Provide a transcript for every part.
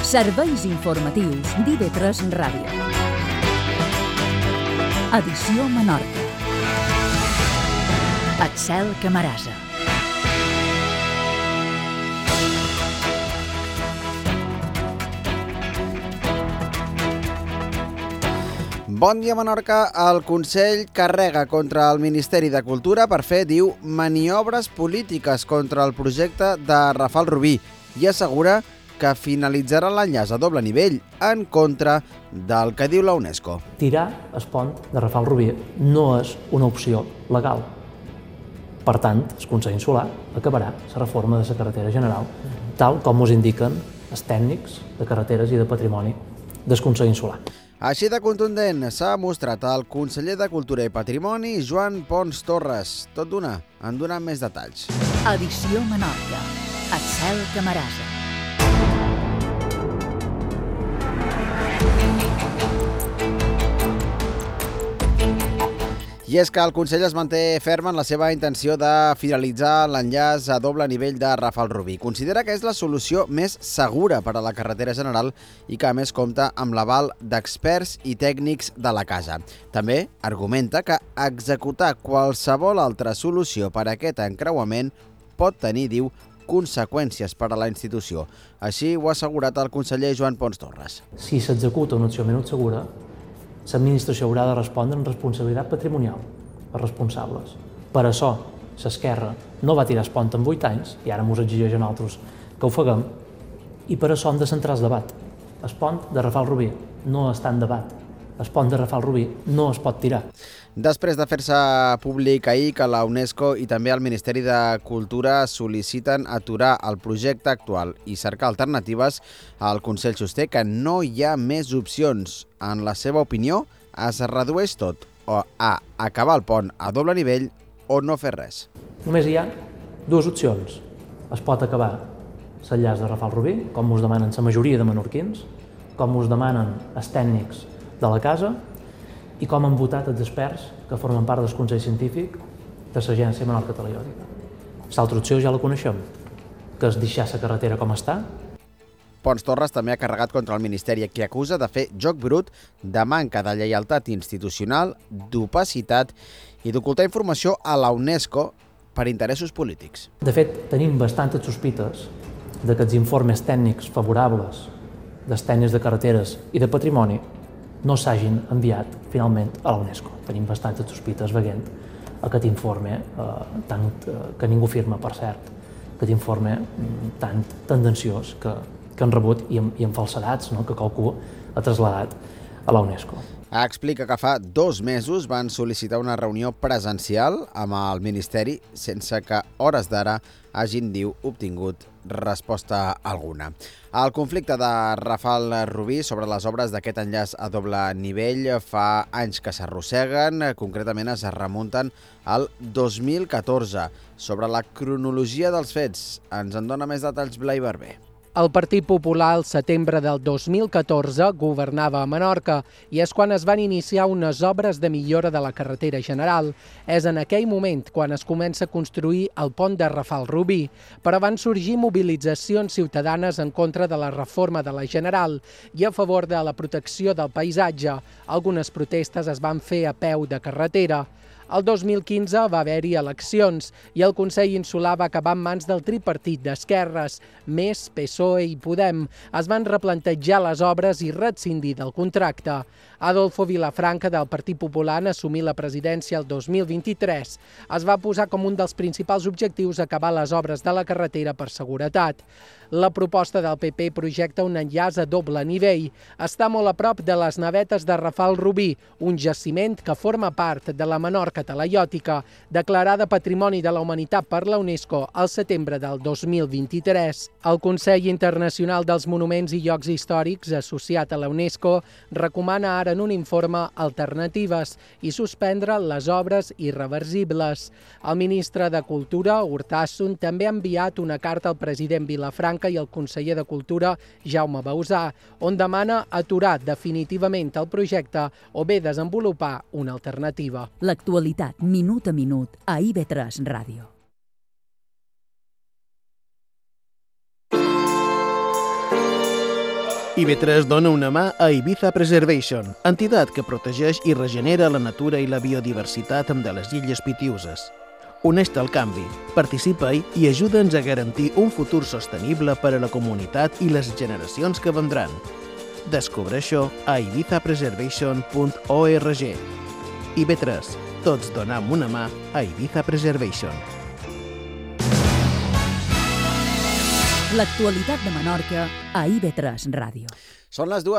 Serveis informatius d'IV3 Ràdio. Edició Menorca. Axel Camarasa. Bon dia, Menorca. El Consell carrega contra el Ministeri de Cultura per fer, diu, maniobres polítiques contra el projecte de Rafal Rubí i assegura que finalitzarà l'enllaç a doble nivell en contra del que diu la UNESCO. Tirar el pont de Rafal Rubí no és una opció legal. Per tant, el Consell Insular acabarà la reforma de la carretera general, tal com ens indiquen els tècnics de carreteres i de patrimoni del Consell Insular. Així de contundent s'ha mostrat el conseller de Cultura i Patrimoni, Joan Pons Torres. Tot d'una, en donen més detalls. Edició Menorca. Axel Camarasa. I és que el Consell es manté ferm en la seva intenció de finalitzar l'enllaç a doble nivell de Rafal Rubí. Considera que és la solució més segura per a la carretera general i que a més compta amb l'aval d'experts i tècnics de la casa. També argumenta que executar qualsevol altra solució per a aquest encreuament pot tenir, diu, conseqüències per a la institució. Així ho ha assegurat el conseller Joan Pons Torres. Si s'executa una opció menys segura, l'administració haurà de respondre amb responsabilitat patrimonial per responsables. Per això, l'esquerra no va tirar el pont en 8 anys, i ara ens exigeix a nosaltres que ho faguem, i per això hem de centrar el debat. El pont de Rafal Rubí no està en debat. El pont de Rafal Rubí no es pot tirar. Després de fer-se públic ahir que la UNESCO i també el Ministeri de Cultura sol·liciten aturar el projecte actual i cercar alternatives, el Consell sosté que no hi ha més opcions. En la seva opinió, es redueix tot o a acabar el pont a doble nivell o no fer res. Només hi ha dues opcions. Es pot acabar l'enllaç de Rafal Rubí, com us demanen la majoria de menorquins, com us demanen els tècnics de la casa, i com han votat els experts que formen part del Consell Científic de l'Agència Menorca Teleiòtica. L'altra opció ja la coneixem, que és deixar la carretera com està. Pons Torres també ha carregat contra el Ministeri, que acusa de fer joc brut, de manca de lleialtat institucional, d'opacitat i d'ocultar informació a la UNESCO per interessos polítics. De fet, tenim bastantes sospites de que els informes tècnics favorables dels tècnics de carreteres i de patrimoni no s'hagin enviat finalment a la UNESCO. Tenim bastantes sospites veient aquest informe, que ningú firma, per cert, aquest informe tan tendenciós que han rebut i amb falsedats, que qualcú ha traslladat a la UNESCO. Explica que fa 2 mesos van sol·licitar una reunió presencial amb el Ministeri sense que, hores d'ara, hagin, diu, obtingut resposta alguna. El conflicte de Rafal Rubí sobre les obres d'aquest enllaç a doble nivell fa anys que s'arrosseguen, concretament es remunten al 2014. Sobre la cronologia dels fets, ens en dona més detalls Blai Barber. El Partit Popular al setembre del 2014 governava a Menorca i és quan es van iniciar unes obres de millora de la carretera general. És en aquell moment quan es comença a construir el pont de Rafal Rubí, però van sorgir mobilitzacions ciutadanes en contra de la reforma de la general i a favor de la protecció del paisatge. Algunes protestes es van fer a peu de carretera. El 2015 va haver-hi eleccions i el Consell Insular va acabar en mans del tripartit d'esquerres. Més, PSOE i Podem es van replantejar les obres i rescindir del contracte. Adolfo Vilafranca, del Partit Popular, en assumir la presidència el 2023. Es va posar com un dels principals objectius acabar les obres de la carretera per seguretat. La proposta del PP projecta un enllaç a doble nivell. Està molt a prop de les navetes de Rafal Rubí, un jaciment que forma part de la Menorca Teleiòtica, declarada Patrimoni de la Humanitat per la UNESCO al setembre del 2023. El Consell Internacional dels Monuments i Llocs Històrics, associat a la UNESCO, recomana ara en un informe alternatives i suspendre les obres irreversibles. El ministre de Cultura, Urtasun, també ha enviat una carta al president Vilafranca i al conseller de Cultura, Jaume Bauzà, on demana aturar definitivament el projecte o bé desenvolupar una alternativa. L'actualitat, minut a minut, a IV3 Ràdio. IB3 dona una mà a Ibiza Preservation, entitat que protegeix i regenera la natura i la biodiversitat de les Illes Pitiüses. Uneix-te al canvi, participa-hi i ajuda'ns a garantir un futur sostenible per a la comunitat i les generacions que vendran. Descobreix-ho a ibizapreservation.org. IB3, tots donam una mà a Ibiza Preservation. L'actualitat de Menorca a IB3 Ràdio. Són les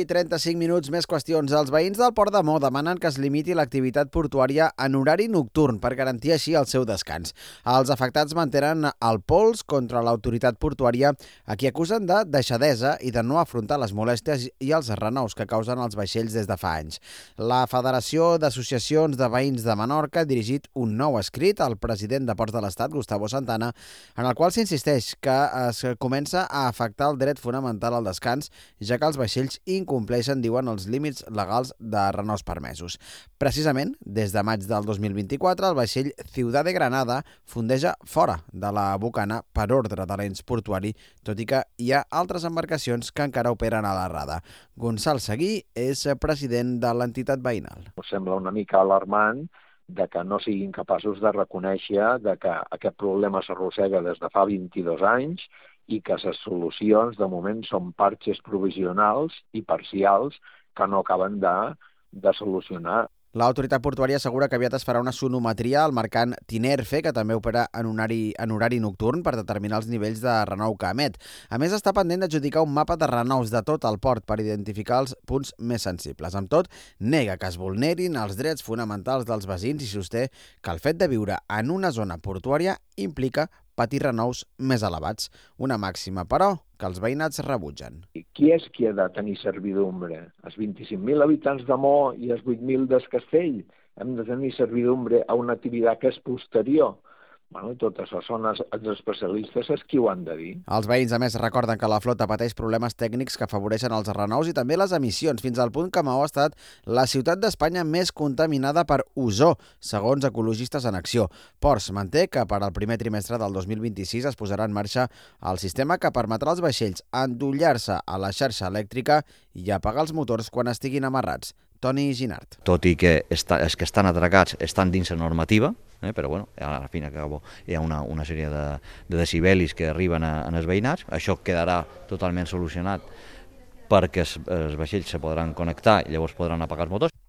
2:35, més qüestions. Els veïns del Port de Mo demanen que es limiti l'activitat portuària en horari nocturn per garantir així el seu descans. Els afectats mantenen el pols contra l'autoritat portuària, a qui acusen de deixadesa i de no afrontar les molèsties i els renous que causen els vaixells des de fa anys. La Federació d'Associacions de Veïns de Menorca ha dirigit un nou escrit al president de Ports de l'Estat, Gustavo Santana, en el qual s'insisteix que es comença a afectar el dret fonamental al descans, ja que els vaixells incompleixen, diuen, els límits legals de renaus permesos. Precisament, des de maig del 2024, el vaixell Ciudad de Granada fondeja fora de la bocana per ordre de l'ens portuari, tot i que hi ha altres embarcacions que encara operen a la rada. Gonçal Seguí és president de l'entitat veïnal. Sembla una mica alarmant de que no siguin capaços de reconèixer de que aquest problema s'arrossega des de fa 22 anys i que les solucions, de moment, són parxes provisionals i parcials que no acaben de solucionar. L'autoritat portuària assegura que aviat es farà una sonometria al mercant Tinerfe, que també opera en horari nocturn, per determinar els nivells de renou que emet. A més, està pendent d'adjudicar un mapa de renous de tot el port per identificar els punts més sensibles. Amb tot, nega que es vulnerin els drets fonamentals dels veïns i sosté que el fet de viure en una zona portuària implica patir renous més elevats. Una màxima, però, que els veïnats rebutgen. Qui és qui ha de tenir servidumbre? Els 25.000 habitants de Mo i els 8.000 del Castell hem de tenir servidumbre a una activitat que és posterior. Bueno, totes les zones, els especialistes és qui ho han de dir. Els veïns, a més, recorden que la flota pateix problemes tècnics que afavoreixen els renous i també les emissions, fins al punt que Maó ha estat la ciutat d'Espanya més contaminada per ozó, segons Ecologistes en Acció. Ports manté que per al primer trimestre del 2026 es posarà en marxa el sistema que permetrà als vaixells endollar-se a la xarxa elèctrica i apagar els motors quan estiguin amarrats. Toni Ginart. Tot i que els que estan atracats estan dins la normativa, però bueno, al fin i al cabo hi ha una sèrie de decibelis que arriben als veïnats. Això quedarà totalment solucionat perquè els vaixells se podran connectar i llavors podran apagar els motors.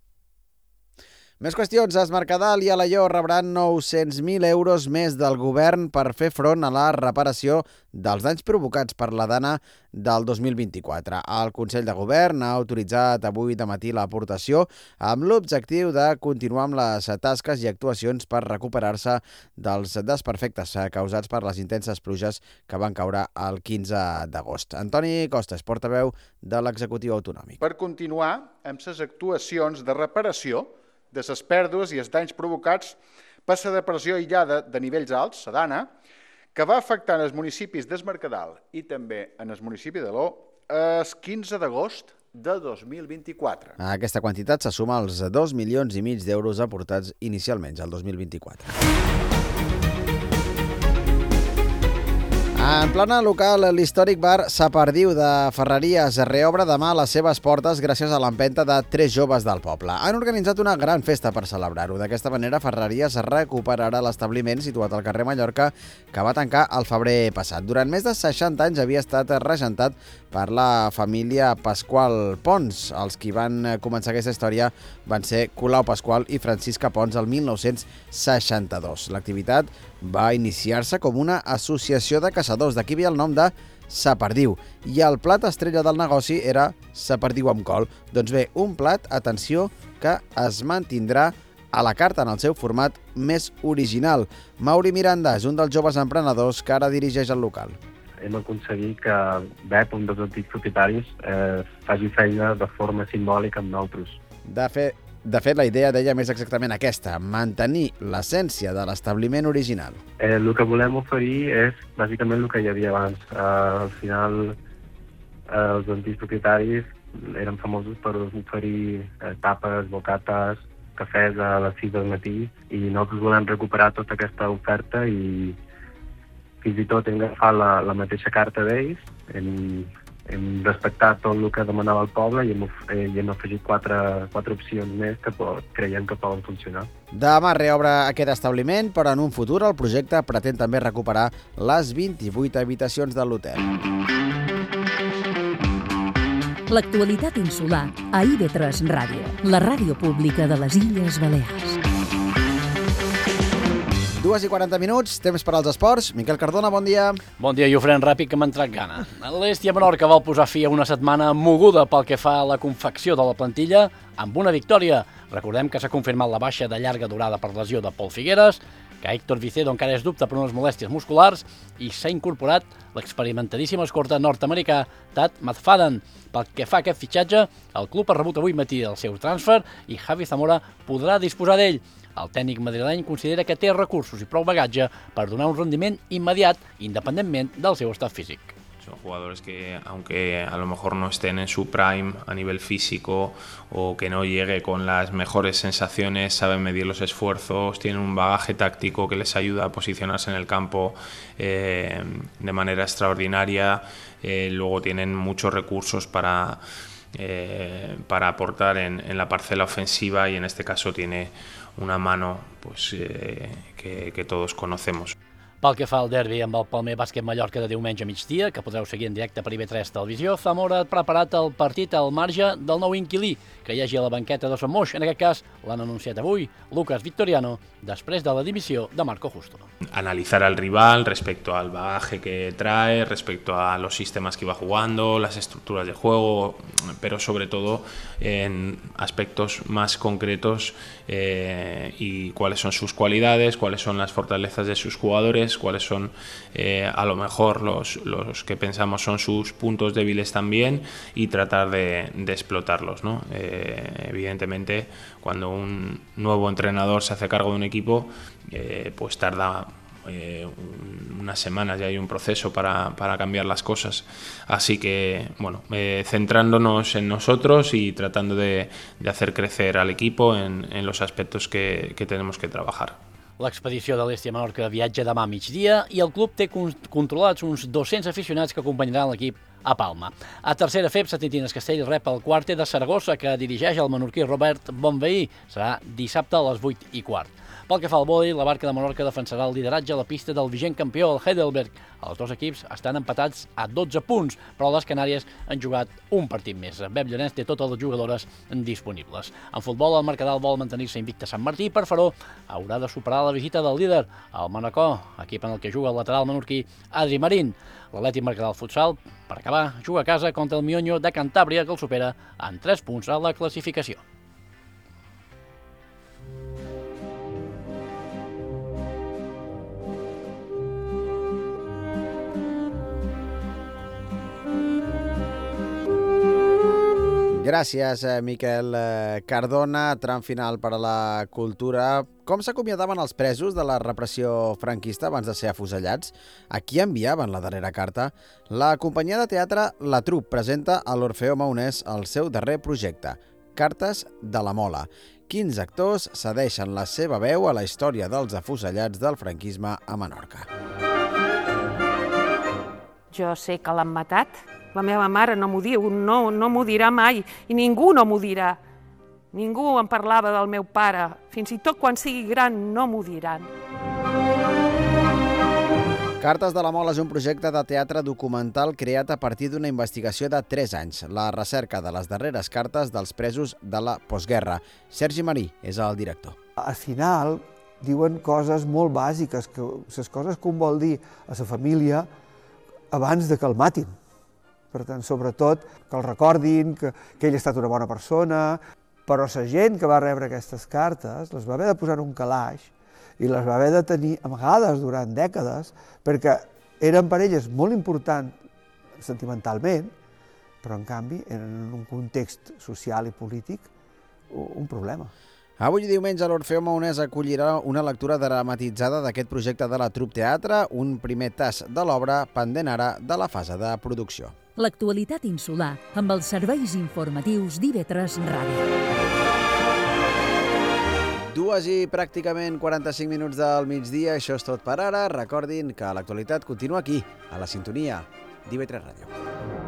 Més qüestions. Es Mercadal i Alaior rebran 900.000 euros més del govern per fer front a la reparació dels danys provocats per la dana del 2024. El Consell de Govern ha autoritzat avui de matí l'aportació amb l'objectiu de continuar amb les tasques i actuacions per recuperar-se dels desperfectes causats per les intenses pluges que van caure el 15 d'agost. Antoni Costes, portaveu de l'executiu autonòmic. Per continuar amb les actuacions de reparació de les pèrdues i els danys provocats per la depressió aïllada de nivells alts, la dana, que va afectar els municipis d'Es Mercadal i també en el municipi de l'O el 15 d'agost de 2024. Aquesta quantitat se suma als 2,5 milions d'euros aportats inicialment al 2024. En plana local, l'històric bar Sapardiu de Ferreries reobre demà les seves portes gràcies a l'empenta de 3 joves del poble. Han organitzat una gran festa per celebrar-ho. D'aquesta manera, Ferreries recuperarà l'establiment situat al carrer Mallorca, que va tancar el febrer passat. Durant més de 60 anys havia estat regentat per la família Pasqual Pons. Els qui van començar aquesta història van ser Colau Pasqual i Francisca Pons el 1962. L'activitat va iniciar-se com una associació de caçadors, d'aquí ve el nom de Sapardiu, i el plat estrella del negoci era Sapardiu amb col. Doncs bé, un plat, atenció, que es mantindrà a la carta en el seu format més original. Mauri Miranda és un dels joves emprenedors que ara dirigeix el local. Hem aconseguit que Bep, un dels antics propietaris, faci feina de forma simbòlica amb nosaltres. De fet, la idea deia més exactament aquesta, mantenir l'essència de l'establiment original. El que volem oferir és bàsicament el que hi havia abans. Al final, els antics propietaris eren famosos per oferir tapes, bocates, cafès a les 6 del matí, i nosaltres volem recuperar tota aquesta oferta i fins i tot hem agafat la mateixa carta d'ells, hem hem respectat tot el que demanava el poble i hem afegit quatre opcions més que creiem que poden funcionar. Demà reobre aquest establiment, però en un futur el projecte pretén també recuperar les 28 habitacions de l'hotel. L'actualitat insular a IB3 Ràdio, la ràdio pública de les Illes Balears. 2:40, temps per als esports. Miquel Cardona, bon dia. Bon dia, i ho farem ràpid, que m'ha entrat gana. L'Hèstia Menorca vol posar fi a una setmana moguda pel que fa a la confecció de la plantilla amb una victòria. Recordem que s'ha confirmat la baixa de llarga durada per lesió de Pol Figueres, que Héctor Vicedo encara és dubte per unes molèsties musculars i s'ha incorporat l'experimentadíssim escorta nord-americà Tad McFadden. Pel que fa a aquest fitxatge, el club ha rebut avui matí el seu transfer i Javi Zamora podrà disposar d'ell. El tècnic madrileny considera que té recursos i prou bagatge per donar un rendiment immediat, independentment del seu estat físic. Son jugadores que, aunque a lo mejor no estén en su prime a nivel físico o que no llegue con las mejores sensaciones, saben medir los esfuerzos, tienen un bagaje táctico que les ayuda a posicionarse en el campo de manera extraordinaria, luego tienen muchos recursos para aportar en la parcela ofensiva y en este caso tiene una mano pues, que todos conocemos. Pel que fa al derbi amb el Palmer Bàsquet Mallorca de diumenge a migdia, que podreu seguir en directe per IB3 Televisió, Zamora ha preparat el partit al marge del nou inquilí que hi hagi a la banqueta de Son Moix. En aquest cas, l'han anunciat avui Lucas Victoriano, després de la dimissió de Marco Justo. Analizar al rival respecto al bagaje que trae, respecto a los sistemas que iba jugando, las estructuras de juego, pero sobre todo en aspectos más concretos y cuáles son sus cualidades, cuáles son las fortalezas de sus jugadores, cuáles son a lo mejor los que pensamos son sus puntos débiles también y tratar de explotarlos, ¿no? Evidentemente, cuando un nuevo entrenador se hace cargo de un equipo, pues tarda unas semanas, ya hay un proceso para cambiar las cosas, así que bueno, centrándonos en nosotros y tratando de hacer crecer al equipo en los aspectos que tenemos que trabajar. L'expedició de l'Hèstia Menorca viatja demà a migdia i el club té controlats uns 200 aficionats que acompanyaran l'equip a Palma. A tercera FEB, Satintines Castell rep el Quarter de Saragossa, que dirigeix el menorquí Robert Bonveí. Serà dissabte a les 8:15. Pel que fa al vòlei, la Barca de Menorca defensarà el lideratge a la pista del vigent campió, el Heidelberg. Els dos equips estan empatats a 12 punts, però les Canàries han jugat un partit més. Bep Llorenç té totes les jugadores disponibles. En futbol, el Mercadal vol mantenir-se invicte a Sant Martí, per Faró haurà de superar la visita del líder, el Manacor, equip en el que juga el lateral menorquí Adri Marín. L'Atlètic Mercadal Futsal, per acabar, juga a casa contra el Mioño de Cantàbria, que el supera en 3 punts a la classificació. Gràcies, Miquel Cardona. Tram final per a la cultura. Com s'acomiadaven els presos de la repressió franquista abans de ser afusellats? A qui enviaven la darrera carta? La companyia de teatre La Trup presenta a l'Orfeó Maonès el seu darrer projecte, Cartes de la Mola. 15 actors cedeixen la seva veu a la història dels afusellats del franquisme a Menorca. Jo sé que l'han matat. La meva mare no m'ho diu, no m'ho dirà mai, i ningú no m'ho dirà. Ningú em parlava del meu pare, fins i tot quan sigui gran no m'ho diran. Cartes de la Mola és un projecte de teatre documental creat a partir d'una investigació de 3 anys, la recerca de les darreres cartes dels presos de la postguerra. Sergi Marí és el director. Al final diuen coses molt bàsiques, les coses que un vol dir a la família abans de que el matin. Per tant, sobretot, que el recordin, que ell ha estat una bona persona, però la gent que va rebre aquestes cartes les va haver de posar en un calaix i les va haver de tenir amagades durant dècades perquè eren per elles molt importants sentimentalment, però en canvi eren en un context social i polític un problema. Avui diumenge l'Orfeó Maonès acollirà una lectura dramatitzada d'aquest projecte de la Trup Teatre, un primer tast de l'obra pendent ara de la fase de producció. L'actualitat insular amb els serveis informatius d'IB3 Ràdio. 2:45 del migdia, això és tot per ara. Recordin que l'actualitat continua aquí, a la sintonia d'IB3 Ràdio.